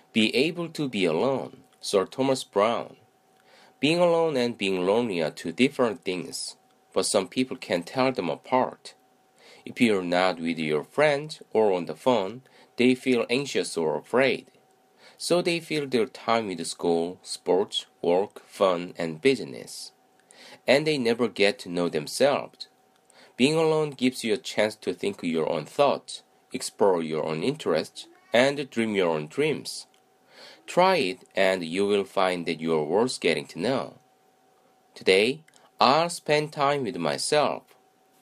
Be able to be alone, Sir Thomas Browne. Being alone and being lonely are two different things, but some people can tell them apart. If you're not with your friends or on the phone, they feel anxious or afraid. So they fill their time with school, sports, work, fun, and business. And they never get to know themselves. Being alone gives you a chance to think your own thoughts, explore your own interests, and dream your own dreams. Try it and you will find that you are worth getting to know. Today, I'll spend time with myself,